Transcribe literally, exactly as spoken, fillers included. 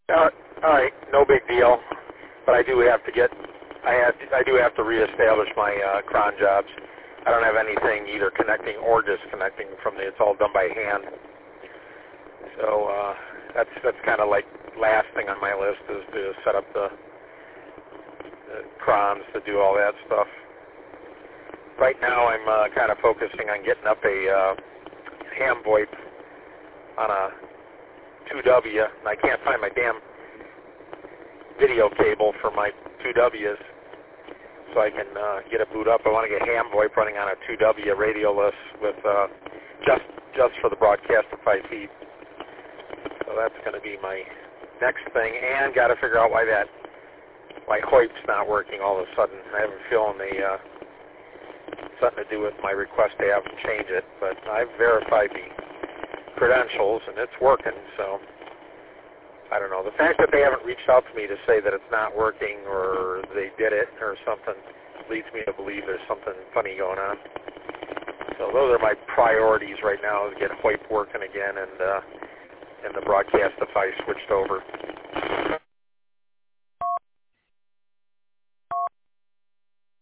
Uh, all right, no big deal. But I do have to get, I have, I do have to reestablish my uh, cron jobs. I don't have anything either connecting or disconnecting from the. It's all done by hand. So uh, that's that's kind of like last thing on my list is to set up the, the crons to do all that stuff. Right now, I'm uh, kind of focusing on getting up a uh, ham VoIP on a two W, and I can't find my damn video cable for my two Ws, so I can uh, get it boot up. I want to get ham VoIP running on a two W radioless with uh, just just for the Broadcastify feed. So that's going to be my next thing, and got to figure out why that why VoIP's not working all of a sudden. I have a feeling the uh, something to do with my request to have them change it, but I've verified the credentials and it's working, so I don't know. The fact that they haven't reached out to me to say that it's not working or they did it or something leads me to believe there's something funny going on. So those are my priorities right now, is get VoIP working again and uh, and the Broadcastify switched over.